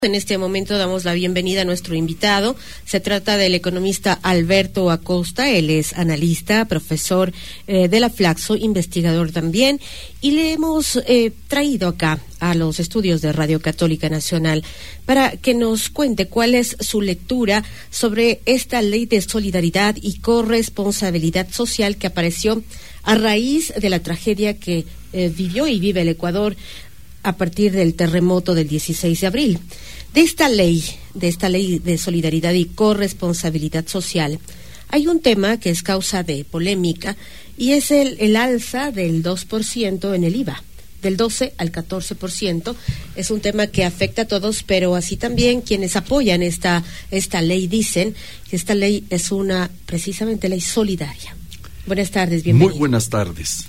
En este momento damos la bienvenida a nuestro invitado. Se trata del economista Alberto Acosta. Él es analista, profesor de la Flaxo, investigador también. Y le hemos traído acá a los estudios de Radio Católica Nacional para que nos cuente cuál es su lectura sobre esta ley de solidaridad y corresponsabilidad social que apareció a raíz de la tragedia que vivió y vive el Ecuador a partir del terremoto del 16 de abril. De esta ley de solidaridad y corresponsabilidad social, hay un tema que es causa de polémica y es el alza del 2% en el IVA, del 12 al 14%. Es un tema que afecta a todos, pero así también quienes apoyan esta ley dicen que esta ley es precisamente ley solidaria. Buenas tardes, bienvenido. Muy buenas tardes.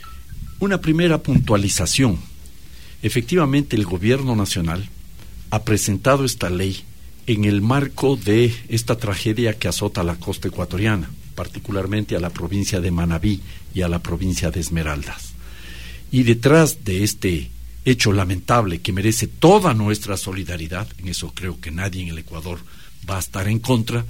Una primera puntualización. Efectivamente, el Gobierno Nacional ha presentado esta ley en el marco de esta tragedia que azota la costa ecuatoriana, particularmente a la provincia de Manabí y a la provincia de Esmeraldas. Y detrás de este hecho lamentable que merece toda nuestra solidaridad, en eso creo que nadie en el Ecuador va a estar en contra,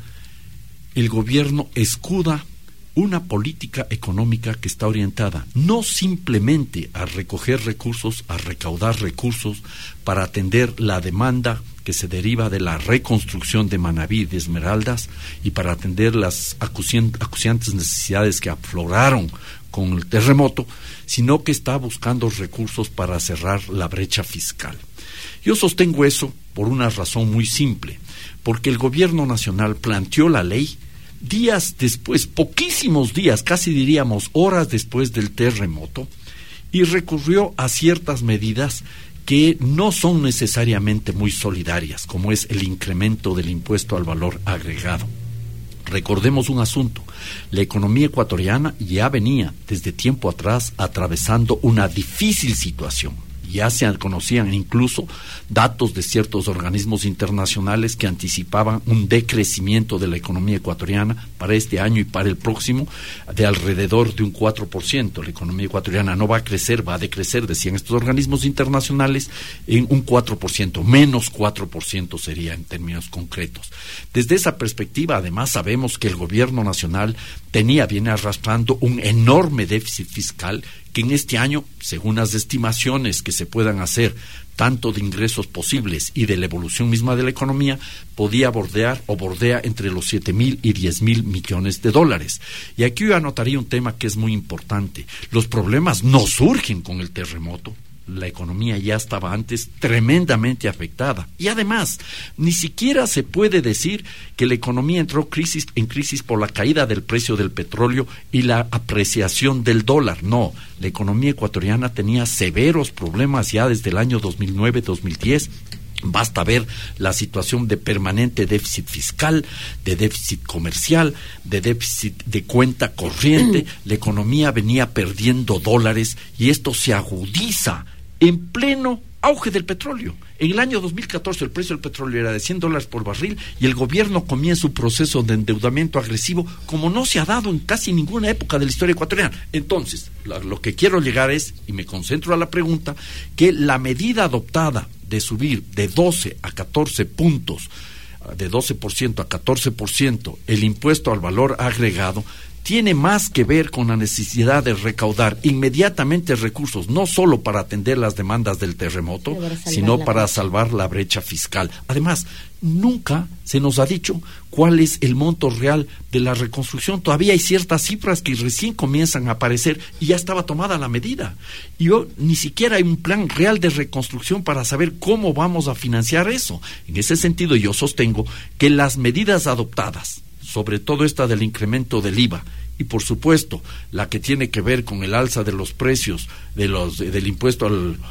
el gobierno escuda una política económica que está orientada no simplemente a recoger recursos, a recaudar recursos para atender la demanda que se deriva de la reconstrucción de Manabí y de Esmeraldas y para atender las acuciantes necesidades que afloraron con el terremoto, sino que está buscando recursos para cerrar la brecha fiscal. Yo sostengo eso por una razón muy simple, porque el gobierno nacional planteó la ley días después, poquísimos días, casi diríamos horas después del terremoto, y recurrió a ciertas medidas que no son necesariamente muy solidarias, como es el incremento del impuesto al valor agregado. Recordemos un asunto: la economía ecuatoriana ya venía desde tiempo atrás atravesando una difícil situación. Ya se conocían incluso datos de ciertos organismos internacionales que anticipaban un decrecimiento de la economía ecuatoriana para este año y para el próximo de alrededor de un 4%. La economía ecuatoriana no va a crecer, va a decrecer, decían estos organismos internacionales, en un 4%, menos 4% sería en términos concretos. Desde esa perspectiva, además, sabemos que el gobierno nacional viene arrastrando un enorme déficit fiscal que en este año, según las estimaciones que se puedan hacer, tanto de ingresos posibles y de la evolución misma de la economía, podía bordea entre los 7,000 y 10,000 millones de dólares. Y aquí yo anotaría un tema que es muy importante. Los problemas no surgen con el terremoto. La economía ya estaba antes tremendamente afectada. Y además, ni siquiera se puede decir que la economía entró en crisis por la caída del precio del petróleo y la apreciación del dólar. No, la economía ecuatoriana tenía severos problemas ya desde el año 2009-2010. Basta ver la situación de permanente déficit fiscal, de déficit comercial, de déficit de cuenta corriente. La economía venía perdiendo dólares y esto se agudiza en pleno auge del petróleo. En el año 2014 el precio del petróleo era de $100 por barril y el gobierno comienza su proceso de endeudamiento agresivo como no se ha dado en casi ninguna época de la historia ecuatoriana. Entonces, lo que quiero llegar es, y me concentro a la pregunta, que la medida adoptada de subir de 12 a 14 puntos, de 12% a 14% el impuesto al valor agregado, tiene más que ver con la necesidad de recaudar inmediatamente recursos, no solo para atender las demandas del terremoto, sino para salvar la brecha fiscal. Además, nunca se nos ha dicho cuál es el monto real de la reconstrucción. Todavía hay ciertas cifras que recién comienzan a aparecer y ya estaba tomada la medida. Y ni siquiera hay un plan real de reconstrucción para saber cómo vamos a financiar eso. En ese sentido, yo sostengo que las medidas adoptadas, sobre todo esta del incremento del IVA, y por supuesto la que tiene que ver con el alza de los precios del impuesto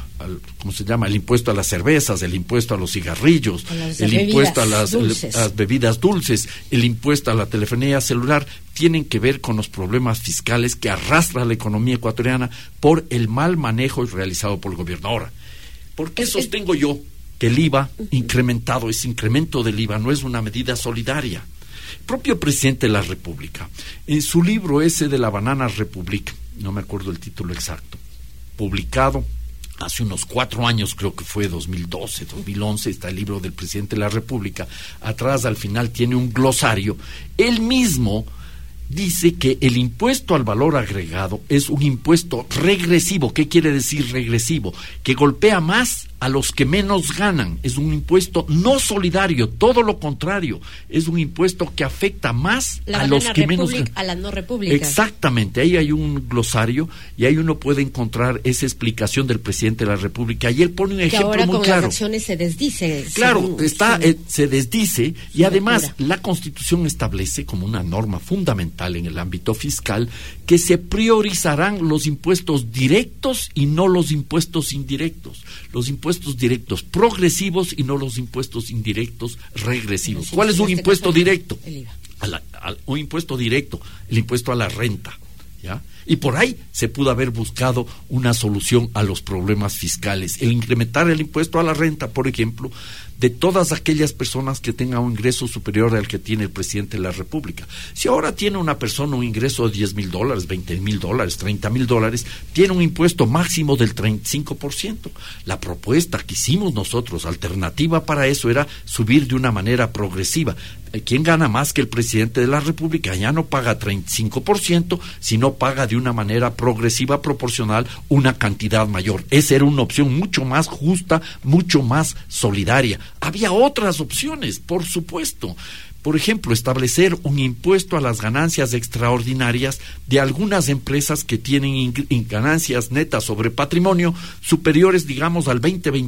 ¿cómo se llama? El impuesto a las cervezas, el impuesto a los cigarrillos, el impuesto a las bebidas dulces, el impuesto a la telefonía celular, tienen que ver con los problemas fiscales que arrastra la economía ecuatoriana por el mal manejo realizado por el gobierno. Ahora, ¿por qué sostengo yo que el IVA incrementado, ese incremento del IVA no es una medida solidaria? El propio presidente de la República, en su libro ese de la Banana Republic, no me acuerdo el título exacto, publicado hace unos 4 años, creo que fue 2012, 2011, está el libro del presidente de la República, atrás al final tiene un glosario, él mismo dice que el impuesto al valor agregado es un impuesto regresivo. ¿Qué quiere decir regresivo? Que golpea más a los que menos ganan. Es un impuesto no solidario, todo lo contrario. Es un impuesto que afecta más a los que menos ganan. A la no república. Exactamente, ahí hay un glosario y ahí uno puede encontrar esa explicación del presidente de la República. Y él pone un ejemplo muy claro. Que ahora con las acciones se desdice. Claro, se desdice y además la Constitución establece como una norma fundamental en el ámbito fiscal que se priorizarán los impuestos directos y no los impuestos indirectos. Los impuestos directos progresivos y no los impuestos indirectos regresivos. ¿Cuál es un impuesto directo? El IVA. Un impuesto directo, el impuesto a la renta, ¿ya? Y por ahí se pudo haber buscado una solución a los problemas fiscales. El incrementar el impuesto a la renta, por ejemplo, de todas aquellas personas que tengan un ingreso superior al que tiene el presidente de la República. Si ahora tiene una persona un ingreso de $10,000, $20,000, $30,000, tiene un impuesto máximo del 35%. La propuesta que hicimos nosotros, alternativa para eso, era subir de una manera progresiva. ¿Quién gana más que el presidente de la República? Ya no paga 35%, sino paga de una manera progresiva, proporcional, una cantidad mayor. Esa era una opción mucho más justa, mucho más solidaria. Había otras opciones, por supuesto. Por ejemplo, establecer un impuesto a las ganancias extraordinarias de algunas empresas que tienen ganancias netas sobre patrimonio superiores, digamos, al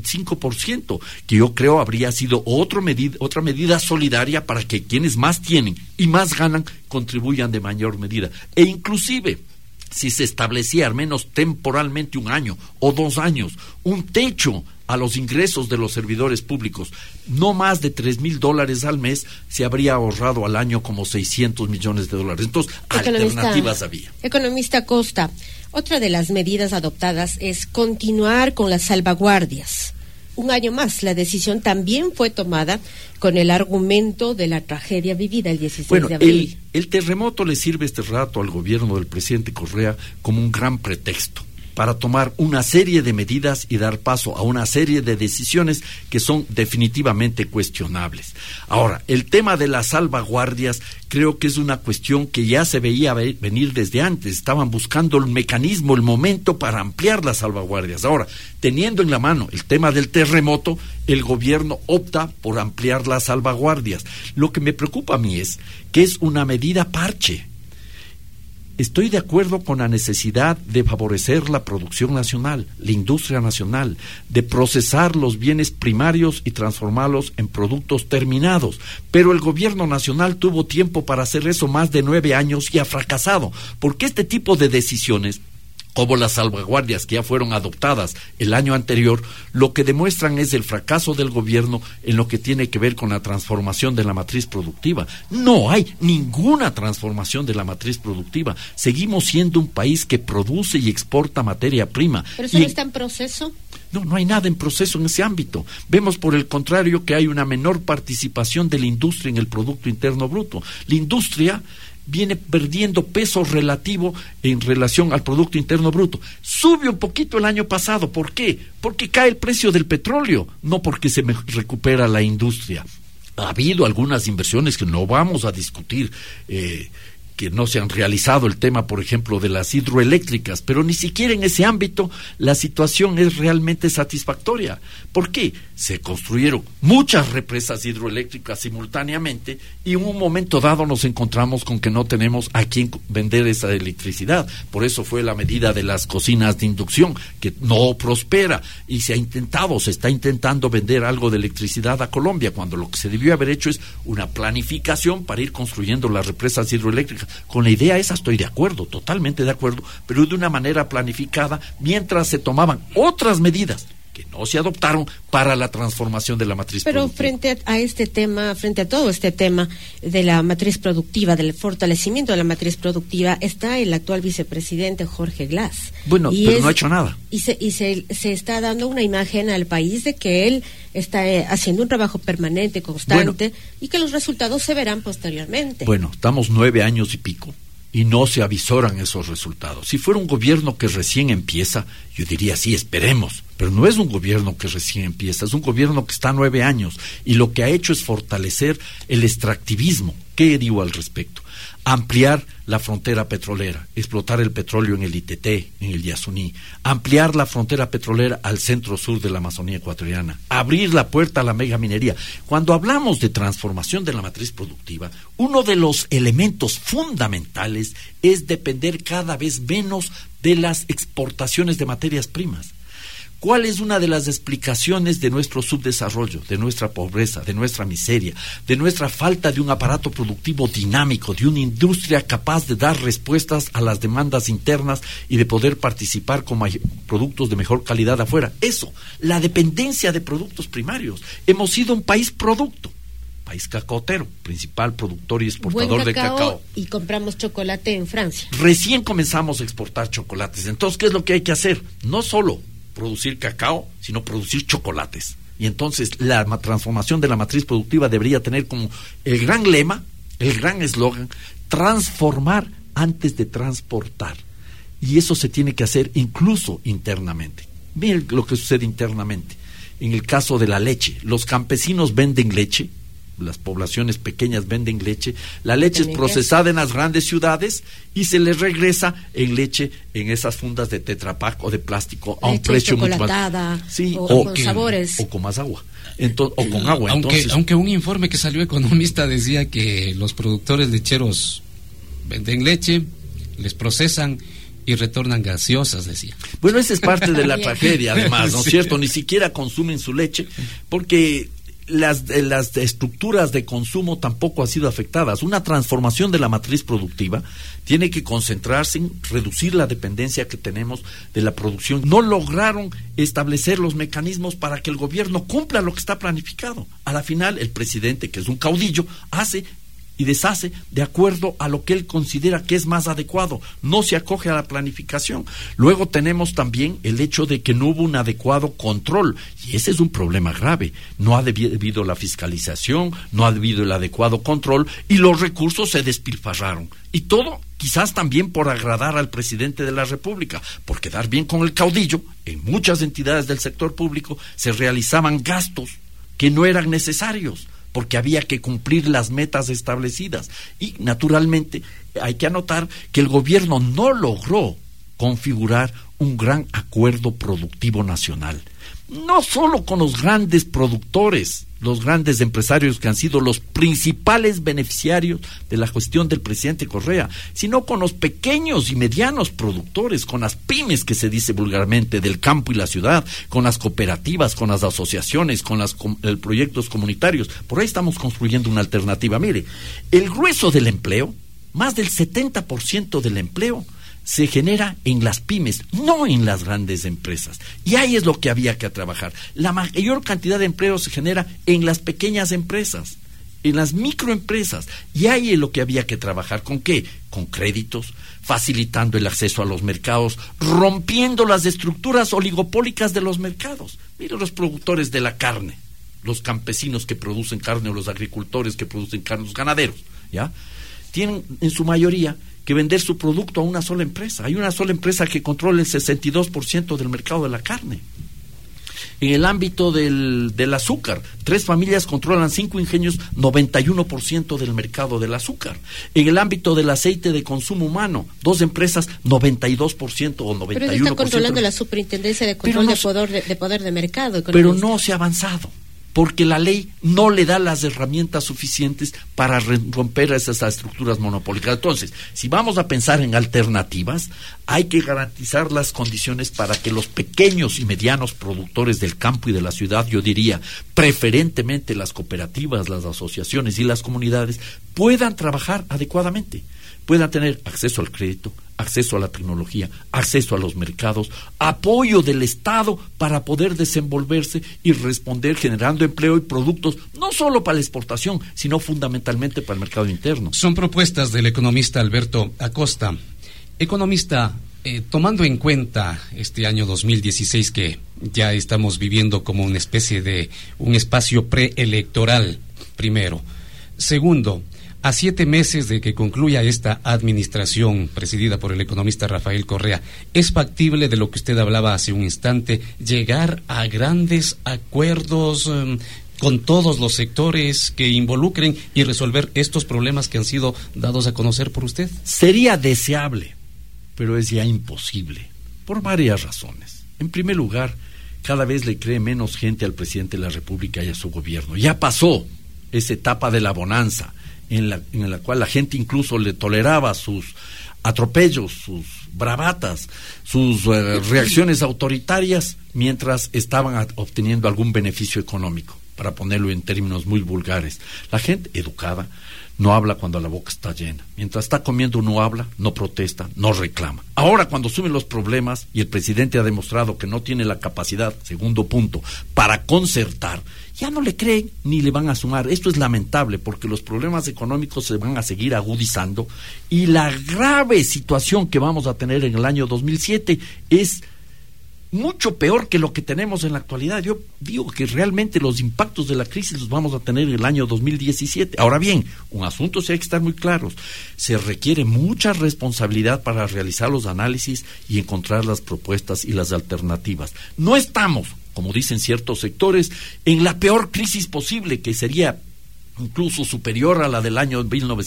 20-25%, que yo creo habría sido otra medida solidaria para que quienes más tienen y más ganan contribuyan de mayor medida. E inclusive, si se establecía al menos temporalmente 1 año o 2 años, un techo a los ingresos de los servidores públicos, no más de $3,000 al mes, se habría ahorrado al año como $600 millones. Entonces, alternativas había. Economista Costa, otra de las medidas adoptadas es continuar con las salvaguardias. 1 año más, la decisión también fue tomada con el argumento de la tragedia vivida el 16 de abril. El terremoto le sirve este rato al gobierno del presidente Correa como un gran pretexto para tomar una serie de medidas y dar paso a una serie de decisiones que son definitivamente cuestionables. Ahora, el tema de las salvaguardias creo que es una cuestión que ya se veía venir desde antes. Estaban buscando el mecanismo, el momento para ampliar las salvaguardias. Ahora, teniendo en la mano el tema del terremoto, el gobierno opta por ampliar las salvaguardias. Lo que me preocupa a mí es que es una medida parche. Estoy de acuerdo con la necesidad de favorecer la producción nacional, la industria nacional, de procesar los bienes primarios y transformarlos en productos terminados. Pero el gobierno nacional tuvo tiempo para hacer eso más de 9 años y ha fracasado, porque este tipo de decisiones, como las salvaguardias que ya fueron adoptadas el año anterior, lo que demuestran es el fracaso del gobierno en lo que tiene que ver con la transformación de la matriz productiva. No hay ninguna transformación de la matriz productiva. Seguimos siendo un país que produce y exporta materia prima. ¿Pero eso no está en proceso? No hay nada en proceso en ese ámbito. Vemos, por el contrario, que hay una menor participación de la industria en el Producto Interno Bruto. La industria viene perdiendo peso relativo en relación al Producto Interno Bruto. Sube un poquito el año pasado. ¿Por qué? Porque cae el precio del petróleo, no porque se recupera la industria. Ha habido algunas inversiones que no vamos a discutir, que no se han realizado, el tema, por ejemplo, de las hidroeléctricas, pero ni siquiera en ese ámbito la situación es realmente satisfactoria. ¿Por qué? Se construyeron muchas represas hidroeléctricas simultáneamente y en un momento dado nos encontramos con que no tenemos a quién vender esa electricidad. Por eso fue la medida de las cocinas de inducción, que no prospera, y se está intentando vender algo de electricidad a Colombia, cuando lo que se debió haber hecho es una planificación para ir construyendo las represas hidroeléctricas. Con la idea esa estoy de acuerdo, totalmente de acuerdo, pero de una manera planificada, mientras se tomaban otras medidas que no se adoptaron para la transformación de la matriz productiva. Pero frente a todo este tema de la matriz productiva, del fortalecimiento de la matriz productiva, está el actual vicepresidente Jorge Glass. Bueno, pero no ha hecho nada. Y se está dando una imagen al país de que él está haciendo un trabajo permanente, constante, y que los resultados se verán posteriormente. Bueno, estamos 9 años y pico y no se avisoran esos resultados. Si fuera un gobierno que recién empieza, Yo diría, sí, esperemos, pero no es un gobierno que recién empieza, es un gobierno que está 9 años y lo que ha hecho es fortalecer el extractivismo. ¿Qué digo al respecto? Ampliar la frontera petrolera, explotar el petróleo en el Itetê, en el Yasuní, ampliar la frontera petrolera al centro-sur de la Amazonía ecuatoriana, abrir la puerta a la megaminería. Cuando hablamos de transformación de la matriz productiva, uno de los elementos fundamentales es depender cada vez menos de las exportaciones de materias primas. ¿Cuál es una de las explicaciones de nuestro subdesarrollo, de nuestra pobreza, de nuestra miseria, de nuestra falta de un aparato productivo dinámico, de una industria capaz de dar respuestas a las demandas internas y de poder participar con productos de mejor calidad afuera? Eso, la dependencia de productos primarios. Hemos sido un país producto, país cacaotero, principal productor y exportador de cacao. Y compramos chocolate en Francia. Recién comenzamos a exportar chocolates. Entonces, ¿qué es lo que hay que hacer? No solo producir cacao, sino producir chocolates. Y entonces la transformación de la matriz productiva debería tener como el gran lema, el gran eslogan, transformar antes de transportar. Y eso se tiene que hacer incluso internamente. Miren lo que sucede internamente. En el caso de la leche, los campesinos venden leche, las poblaciones pequeñas venden leche, la leche es procesada en las grandes ciudades y se les regresa en leche en esas fundas de Tetra Pak o de plástico a un precio mucho más, sí, o con sabores o con más agua, entonces, o con agua. Aunque un informe que salió Economista decía que los productores lecheros venden leche, les procesan y retornan gaseosas, decía. Bueno, esa es parte de la tragedia, además, ¿no es cierto? Ni siquiera consumen su leche porque las estructuras de consumo tampoco han sido afectadas. Una transformación de la matriz productiva tiene que concentrarse en reducir la dependencia que tenemos de la producción. No lograron establecer los mecanismos para que el gobierno cumpla lo que está planificado. A la final, el presidente, que es un caudillo, hace y deshace de acuerdo a lo que él considera que es más adecuado, no se acoge a la planificación. Luego tenemos también el hecho de que no hubo un adecuado control, y ese es un problema grave. No ha habido la fiscalización, no ha habido el adecuado control, y los recursos se despilfarraron. Y todo quizás también por agradar al presidente de la República, por quedar bien con el caudillo. En muchas entidades del sector público se realizaban gastos que no eran necesarios, porque había que cumplir las metas establecidas. Y, naturalmente, hay que anotar que el gobierno no logró configurar un gran acuerdo productivo nacional. No solo con los grandes productores, los grandes empresarios que han sido los principales beneficiarios de la gestión del presidente Correa, sino con los pequeños y medianos productores, con las pymes que se dice vulgarmente del campo y la ciudad, con las cooperativas, con las asociaciones, con los proyectos comunitarios. Por ahí estamos construyendo una alternativa. Mire, el grueso del empleo, más del 70% del empleo, se genera en las pymes, no en las grandes empresas. Y ahí es lo que había que trabajar. La mayor cantidad de empleo se genera en las pequeñas empresas, en las microempresas. Y ahí es lo que había que trabajar. ¿Con qué? Con créditos, facilitando el acceso a los mercados, rompiendo las estructuras oligopólicas de los mercados. Mire los productores de la carne, los campesinos que producen carne o los agricultores que producen carne, los ganaderos, ¿ya? Tienen en su mayoría que vender su producto a una sola empresa. Hay una sola empresa que controla el 62% del mercado de la carne. En el ámbito del azúcar, 3 familias controlan 5 ingenios, 91% del mercado del azúcar. En el ámbito del aceite de consumo humano, 2 empresas, 92% o 91%. Pero está controlando la Superintendencia de Control de Poder de Mercado. Pero no se ha avanzado, porque la ley no le da las herramientas suficientes para romper esas estructuras monopólicas. Entonces, si vamos a pensar en alternativas, hay que garantizar las condiciones para que los pequeños y medianos productores del campo y de la ciudad, yo diría, preferentemente las cooperativas, las asociaciones y las comunidades, puedan trabajar adecuadamente, puedan tener acceso al crédito, acceso a la tecnología, acceso a los mercados, apoyo del Estado para poder desenvolverse y responder generando empleo y productos, no solo para la exportación, sino fundamentalmente para el mercado interno. Son propuestas del economista Alberto Acosta. Economista, tomando en cuenta este año 2016 que ya estamos viviendo como una especie de un espacio preelectoral, primero. Segundo, A 7 meses de que concluya esta administración presidida por el economista Rafael Correa, ¿es factible, de lo que usted hablaba hace un instante, llegar a grandes acuerdos con todos los sectores que involucren y resolver estos problemas que han sido dados a conocer por usted? Sería deseable, pero es ya imposible, por varias razones. En primer lugar, cada vez le cree menos gente al presidente de la República y a su gobierno. Ya pasó esa etapa de la bonanza, en la cual la gente incluso le toleraba sus atropellos, sus bravatas, sus reacciones autoritarias, mientras estaban obteniendo algún beneficio económico, para ponerlo en términos muy vulgares. La gente educada no habla cuando la boca está llena. Mientras está comiendo no habla, no protesta, no reclama. Ahora, cuando suben los problemas y el presidente ha demostrado que no tiene la capacidad, segundo punto, para concertar, ya no le creen ni le van a sumar. Esto es lamentable, porque los problemas económicos se van a seguir agudizando y la grave situación que vamos a tener en el año 2007 es mucho peor que lo que tenemos en la actualidad. Yo digo que realmente los impactos de la crisis los vamos a tener en el año 2017. Ahora bien, un asunto sí hay que estar muy claros. Se requiere mucha responsabilidad para realizar los análisis y encontrar las propuestas y las alternativas. No estamos, como dicen ciertos sectores, en la peor crisis posible, que sería incluso superior a la del año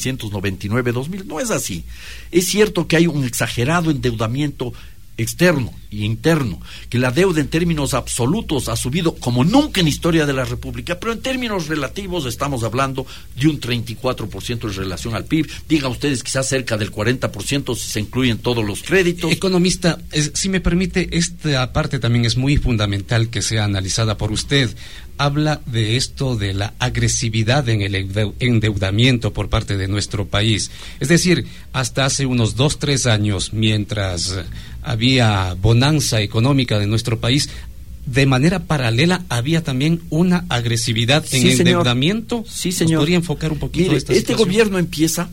1999-2000. No es así. Es cierto que hay un exagerado endeudamiento externo e interno, que la deuda en términos absolutos ha subido como nunca en historia de la República, pero en términos relativos estamos hablando de un 34% en relación al PIB, diga ustedes quizás cerca del 40% si se incluyen todos los créditos. Economista, si me permite, esta parte también es muy fundamental que sea analizada por usted. Habla de esto de la agresividad en el endeudamiento por parte de nuestro país. Es decir, hasta hace unos 2-3 años, mientras había bonanza económica de nuestro país, de manera paralela había también una agresividad en el endeudamiento. Sí, señor. ¿Podría enfocar un poquito Mire, esta este situación?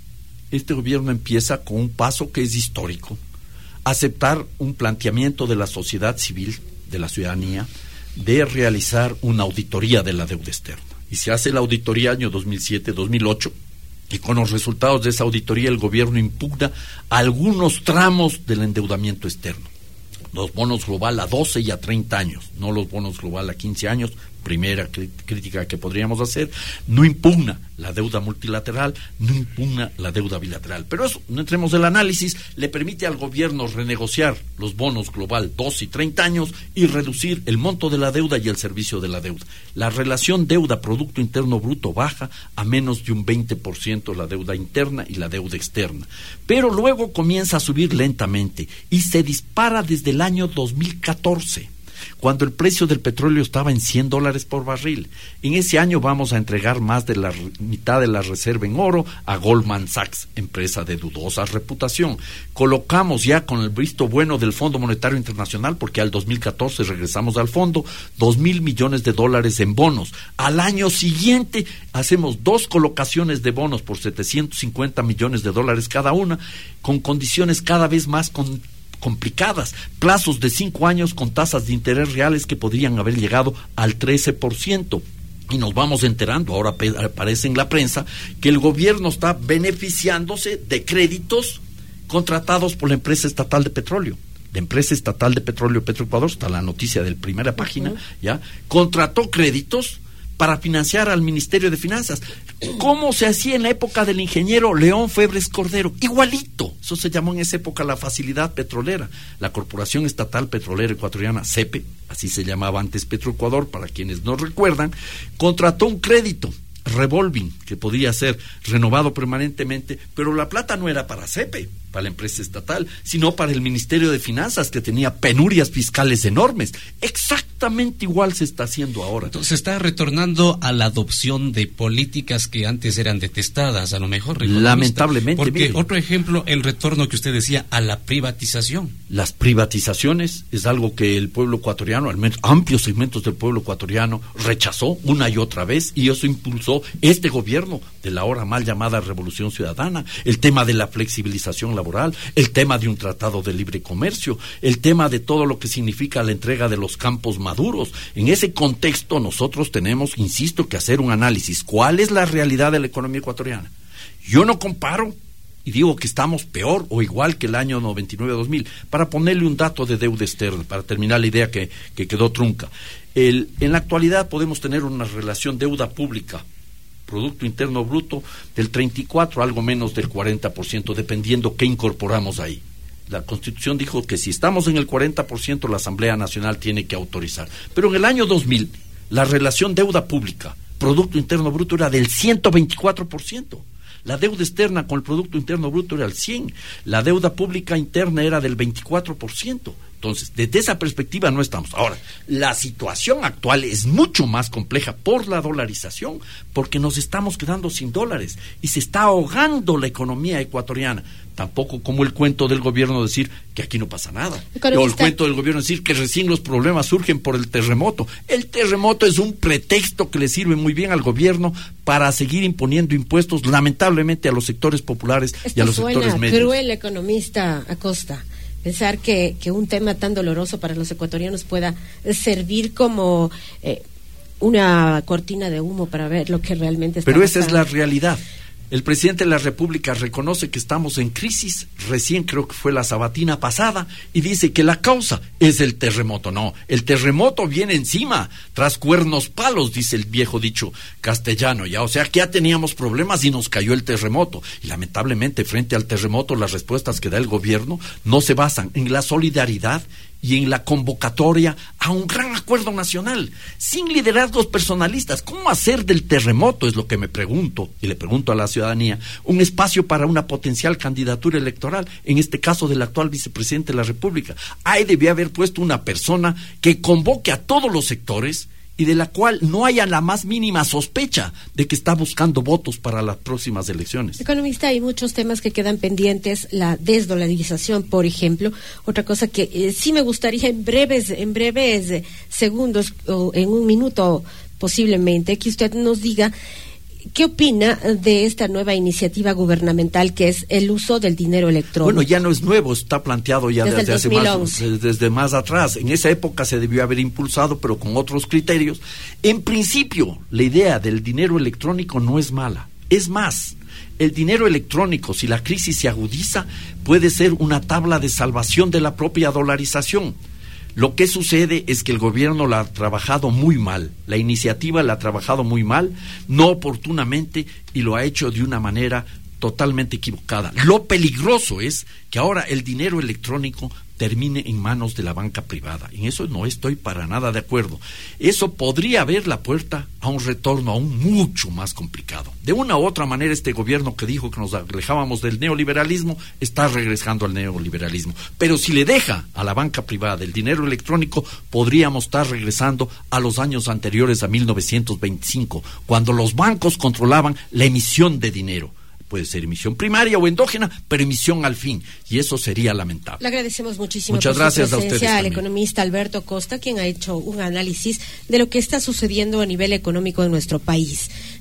gobierno empieza con un paso que es histórico: aceptar un planteamiento de la sociedad civil, de la ciudadanía, de realizar una auditoría de la deuda externa. Y se hace la auditoría año 2007-2008, y con los resultados de esa auditoría el gobierno impugna algunos tramos del endeudamiento externo. Los bonos global a 12 y a 30 años, no los bonos global a 15 años, primera crítica que podríamos hacer. No impugna la deuda multilateral, no impugna la deuda bilateral. Pero eso, no entremos en el análisis, le permite al gobierno renegociar los bonos global 12 y 30 años y reducir el monto de la deuda y el servicio de la deuda. La relación deuda-producto interno bruto baja a menos de un 20% la deuda interna y la deuda externa. Pero luego comienza a subir lentamente y se dispara desde el año 2014. Cuando el precio del petróleo estaba en $100 por barril. En ese año vamos a entregar más de la mitad de la reserva en oro a Goldman Sachs, empresa de dudosa reputación. Colocamos ya, con el visto bueno del Fondo Monetario Internacional, porque al 2014 regresamos al fondo, $2,000 millones en bonos. Al año siguiente hacemos 2 colocaciones de bonos por $750 millones cada una, con condiciones cada vez más complicadas, plazos de 5 años con tasas de interés reales que podrían haber llegado al 13%. Y nos vamos enterando, ahora aparece en la prensa, que el gobierno está beneficiándose de créditos contratados por la empresa estatal de petróleo. La empresa estatal de petróleo Petroecuador, está la noticia de la primera página, ya contrató créditos para financiar al Ministerio de Finanzas, como se hacía en la época del ingeniero León Febres Cordero, igualito. Eso se llamó en esa época la facilidad petrolera. La Corporación Estatal Petrolera Ecuatoriana, CEPE, así se llamaba antes Petroecuador, para quienes no recuerdan, contrató un crédito revolving que podía ser renovado permanentemente, pero la plata no era para CEPE, para la empresa estatal, sino para el Ministerio de Finanzas, que tenía penurias fiscales enormes. Exactamente igual se está haciendo ahora. Entonces se está retornando a la adopción de políticas que antes eran detestadas, a lo mejor. Lamentablemente. Porque mire, otro ejemplo, el retorno que usted decía a la privatización. Las privatizaciones es algo que el pueblo ecuatoriano, al menos amplios segmentos del pueblo ecuatoriano, rechazó una y otra vez, y eso impulsó este gobierno de la ahora mal llamada Revolución Ciudadana. El tema de la flexibilización laboral, el tema de un tratado de libre comercio, el tema de todo lo que significa la entrega de los campos maduros. En ese contexto nosotros tenemos, insisto, que hacer un análisis. ¿Cuál es la realidad de la economía ecuatoriana? Yo no comparo y digo que estamos peor o igual que el año 99-2000. Para ponerle un dato de deuda externa, para terminar la idea que quedó trunca. En la actualidad podemos tener una relación deuda pública, Producto Interno Bruto, del 34%, algo menos del 40%, dependiendo qué incorporamos ahí. La Constitución dijo que si estamos en el 40%, la Asamblea Nacional tiene que autorizar. Pero en el año 2000, la relación deuda pública, Producto Interno Bruto, era del 124%. La deuda externa con el Producto Interno Bruto era el 100%. La deuda pública interna era del 24%. Entonces, desde esa perspectiva no estamos. Ahora, la situación actual es mucho más compleja por la dolarización, porque nos estamos quedando sin dólares y se está ahogando la economía ecuatoriana. Tampoco como el cuento del gobierno decir que aquí no pasa nada. O el cuento del gobierno decir que recién los problemas surgen por el terremoto. El terremoto es un pretexto que le sirve muy bien al gobierno para seguir imponiendo impuestos, lamentablemente, a los sectores populares y a los sectores medios. Cruel economista Acosta. Pensar que un tema tan doloroso para los ecuatorianos pueda servir como una cortina de humo para ver lo que realmente está pasando. Pero esa es la realidad. El presidente de la República reconoce que estamos en crisis, recién creo que fue la sabatina pasada, y dice que la causa es el terremoto. No, el terremoto viene encima, tras cuernos palos, dice el viejo dicho castellano, ya, o sea que ya teníamos problemas y nos cayó el terremoto. Y lamentablemente, frente al terremoto, las respuestas que da el gobierno no se basan en la solidaridad y en la convocatoria a un gran acuerdo nacional, sin liderazgos personalistas. ¿Cómo hacer del terremoto, es lo que me pregunto, y le pregunto a la ciudadanía, un espacio para una potencial candidatura electoral, en este caso del actual vicepresidente de la República? Ahí debía haber puesto una persona que convoque a todos los sectores y de la cual no haya la más mínima sospecha de que está buscando votos para las próximas elecciones. Economista, hay muchos temas que quedan pendientes, la desdolarización, por ejemplo. Otra cosa que sí me gustaría en breves segundos o en un minuto posiblemente, que usted nos diga ¿qué opina de esta nueva iniciativa gubernamental que es el uso del dinero electrónico? Bueno, ya no es nuevo, está planteado ya desde hace desde más atrás. En esa época se debió haber impulsado, pero con otros criterios. En principio, la idea del dinero electrónico no es mala. Es más, el dinero electrónico, si la crisis se agudiza, puede ser una tabla de salvación de la propia dolarización. Lo que sucede es que el gobierno la ha trabajado muy mal, la iniciativa la ha trabajado muy mal, no oportunamente, y lo ha hecho de una manera totalmente equivocada. Lo peligroso es que ahora el dinero electrónico termine en manos de la banca privada. En eso no estoy para nada de acuerdo. Eso podría abrir la puerta a un retorno aún mucho más complicado. De una u otra manera, este gobierno que dijo que nos alejábamos del neoliberalismo está regresando al neoliberalismo. Pero si le deja a la banca privada el dinero electrónico, podríamos estar regresando a los años anteriores a 1925, cuando los bancos controlaban la emisión de dinero. Puede ser emisión primaria o endógena, pero emisión al fin, y eso sería lamentable. Le agradecemos muchísimo. Muchas gracias a ustedes al economista Alberto Costa, quien ha hecho un análisis de lo que está sucediendo a nivel económico en nuestro país.